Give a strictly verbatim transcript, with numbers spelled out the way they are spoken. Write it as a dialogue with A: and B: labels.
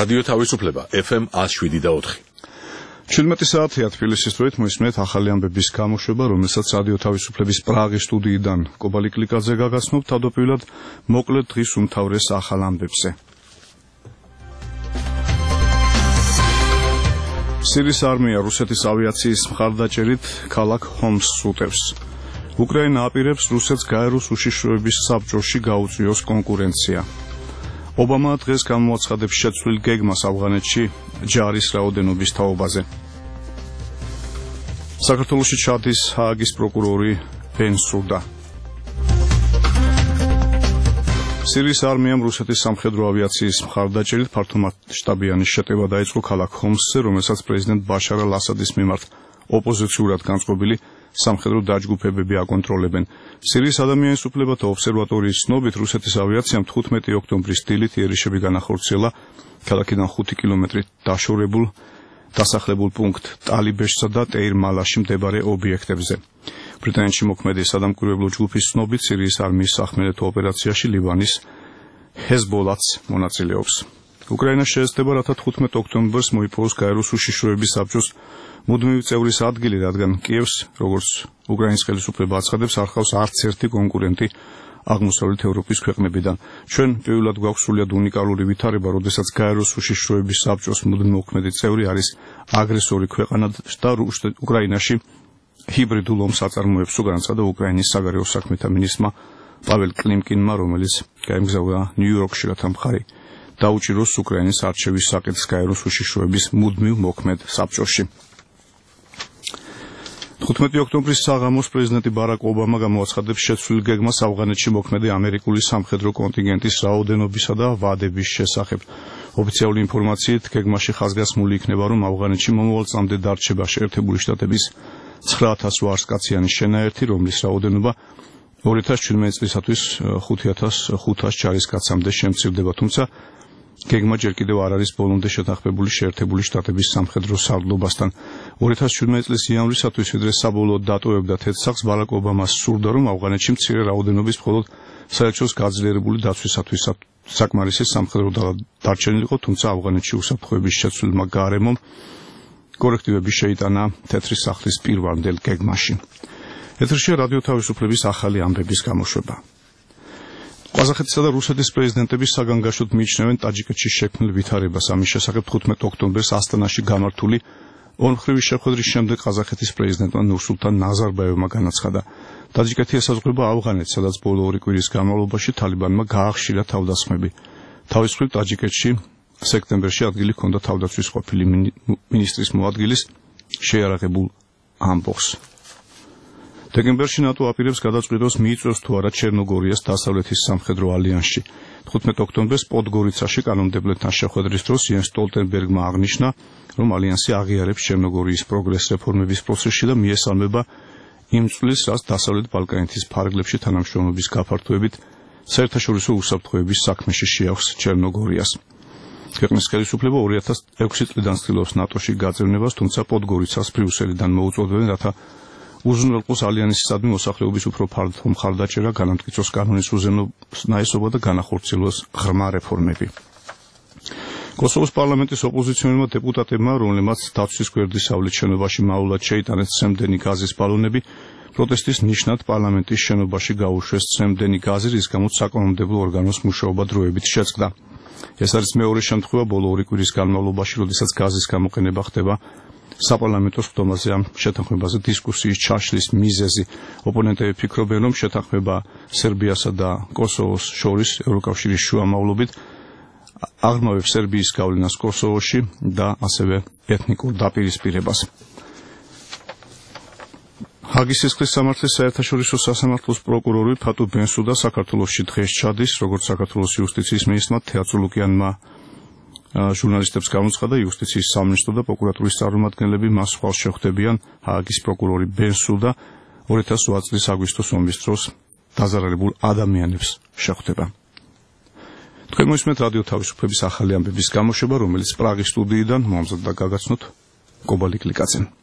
A: რადიო თავისუფლება ეფ ემ ათს შვიდი და ოთხი.
B: შვიდმეტი საათია თბილისის დროით მოისმენთ ახალი ამბების გამოშვება, რომელსაც რადიო თავისუფლების პრაღის სტუდიიდან კობალი კლიკაძე გაგაცნობ. თავდაპირველად მოკლედ დღის უმთავრეს ახალ ამბებზე. სირიის არმია რუსეთის ავიაციის მხარდაჭერით ქალაქ ჰომსს უტევს. უკრაინა აპირებს რუსეთს გაეროს უშიშროების საბჭოში გაუწიოს კონკურენცია. ობამა დღეს გამოაცხადებს შეცვლილ გეგმას ავღანეთში ჯარის რაოდენობის თაობაზე. საქართველოში ჩადის ჰააგის პროკურორი ბენსუდა. სირიის არმიამ რუსეთის სამხედრო ავიაციის მხარდაჭერით ფართომასშტაბიანი შეტევა დაიწყო ქალაქ ჰომსზე, რომელსაც პრეზიდენტ ბაშარ ალ-ასადის მიმართ ოპოზიციურად განწყობილი სამხედრო დაჯგუფებები აკონტროლებენ. სირიის ადამიანის უფლებათა ობსერვატორიის ცნობით, რუსეთის ავიაციამ თხუთმეტი ოქტომბრის დილით იერიშები განახორციელა ქალაქიდან ხუთი კილომეტრით დაშორებულ დასახლებულ პუნქტ ტალიბეშსა და ტეირ-მალაში მდებარე ობიექტებზე. ბრიტანეთში მოქმედი სადამკვირვებლო ჯგუფის ცნობით, სირიის არმიის სახმელეთო ოპერაციაში ლიბანის ჰეზბოლაც მონაწილეობს. უკრაინა შეეცდება, რათა თხუთმეტ ოქტომბერს მოიპოვოს გაეროს უშიშროების საბჭოს მუდმივი წევრის ადგილი, რადგან კიევს, როგორც უკრაინის ხელისუფლება აცხადებს, არ ხავს არც ერთი კონკურენტი აღმოსავლეთ ევროპის ქვეყნებიდან. ჩვენ პირველად გვაქვს სრულიად უნიკალური ვითარება, როდესაც გაეროს უშიშროების საბჭოს მუდმივი მოქმედი წევრი არის აგრესორი ქვეყანა და უკრაინაში ჰიბრიდულ ომს აწარმოებს, განაცხადა უკრაინის საგარეო საქმეთა მინისტრმა პაվել კლიმკინმა, რომელიც გაემგზავრა ნიუ-იორკში, რათა მხარი დაუჭიროს უკრაინის არჩევის საკითხს გაეროს უშიშროების მუდმივ მოქმედ საბჭოში. თხუთმეტი ოქტომბრის საღამოს პრეზიდენტი ბარაკ ობამა გამოაცხადებს შეცვლილ გეგმას ავღანეთში მოქმედი ამერიკული სამხედრო კონტინგენტის რაოდენობისა და ვადების შესახებ. ოფიციალური ინფორმაციით, გეგმაში ხაზგასმული იქნება, რომ ავღანეთში მომავალ წლამდე დარჩება შეერთებული შტატების ცხრა ათას ვარსკაციანი შენაერთი, რომლის რაოდენობა ორი ათას შვიდმეტი წლისათვის ხუთი ათას ხუთას ჯარისკაცამდე შემცირდება, თუმცა გეგმა ჯერ კიდევ არ არის ბოლომდე შეთანხმებული შეერთებული შტატების სამხედრო სარდლობასთან. ორი ათას შვიდმეტი წლის იანვრისათვის, ვიდრე საბოლოოდ დატოვებდა თეთრსახს, ბარაკ ობამას სურდა, რომ ავღანეთში მცირე რაოდენობის მხოლოდ საელჩოს გაძლიერებული დაცვისათვის საკმარისი სამხედრო დარჩენილიყო, თუმცა ავღანეთში უსაფრთხოების შეცვლილმა გარემომ კორექტივები შეიტანა თეთრი სახლის პირვანდელ გეგმაში. ეთერშია რადიო თავისუფლების ახალი ამბების გამოშვება. ყაზახეთისა და რუსეთის პრეზიდენტები საგანგაშოდ მიიჩნევენ ტაჯიკეთში შექმნილ ვითარებას. ამის შესახებ თხუთმეტ ოქტომბერს ასტანაში გამართული ორმხრივი შეხვედრის შემდეგ ყაზახეთის პრეზიდენტმა ნურსულთან ნაზარბაევმა განაცხადა, ტაჯიკეთი ესაზღვრება ავღანეთს, სადაც ბოლო ორი კვირის განმავლობაში თალიბანმა გაახშირა თავდასხმები. თავის მხრივ ტაჯიკეთში სექტემბერში ადგილი ჰქონდა თავდაცვის ყოფილი მინისტრის მოადგილის შეიარაღებულ ამბოხს. დეკემბერში ნატო აპირებს გადაწყვიტოს მიიწვევს თუ არა ჩერნოგორიას დასავლეთის სამხედრო ალიანსში. თხუთმეტ ოქტომბერს პოდგორიცაში კანონმდებლებთან შეხვედრის დროს იენს სტოლტენბერგმა აღნიშნა, რომ ალიანსი აღიარებს ჩერნოგორიის პროგრეს რეფორმების პროცესში და მიესალმება იმ წვლილს, რაც დასავლეთ ბალკანეთის ფარგლებში თანამშრომლობის გაფართოებით საერთაშორისო უსაფრთხოების საქმეში შეაქვს ჩერნოგორიას. ქვეყნის ხელისუფლება ორი ათას ექვსი წლიდან ცდილობს ნატოში გაწევნებას, თუმცა პოდგორიცას ბრიუსელიდან მოუწოდებენ, რათა უზრუნველყოს ალიანსისადმი მოსახლეობის უფრო ფართო მხარდაჭერა, განამტკიცოს კანონის უზენაესობა და განახორციელოს ღრმა რეფორმები. კოსოვოს პარლამენტის ოპოზიციონერმა დეპუტატებმა, რომლებმაც დაცვის გვერდისავლით შენობაში მაულად შეიტანეს ცემდენი გაზის ბალონები, პროტესტის ნიშნად პარლამენტის შენობაში გაუშვეს ცემდენი გაზი, რის გამოც საკანონმდებლო ორგანოს მუშაობა დროებით შეწყდა. ეს არის მეორე შემთხვევა ბოლო ორი კვირის განმავლობაში, როდესაც გაზის გამოყენება ხდება საპარლამენტო სხდომაზე. ამ შეთანხმებაზე დისკუსიის ჩაშლის მიზეზი. ოპონენტები ფიქრობენ, რომ შეთანხმება სერბიასა და კოსოვოს შორის ევროკავშირის შუამავლობით აღრმავებს სერბიის გავლენას კოსოვოში და ასევე ეთნიკურ დაპირისპირებას. ჰაგის სისხლის სამართლის საერთაშორისო სასამართლოს პროკურორი ფატუ ბენსუდა საქართველოში დღეს ჩადის, როგორც საქართველოს იუსტიციის მინისტრმა თეატრო ლუკიანმა ჟურნალისტებს გამოცხადა, იუსტიციის სამინისტრო და პროკურატურის წარმომადგენლები მას ხვალ შეხვდებიან. ჰააგის პროკურორი ბენსუდა ორი ათას ოთხ წლის აგვისტოს ომის დროს დაზარალებულ ადამიანებს შეხვდება. თქვენ მოისმენთ რადიო თავისუფლების ახალი ამბების გამოშვება, რომელიც პრაღის სტუდიიდან მომზადდა გაგაცნოთ კობალი კლიკაძემ.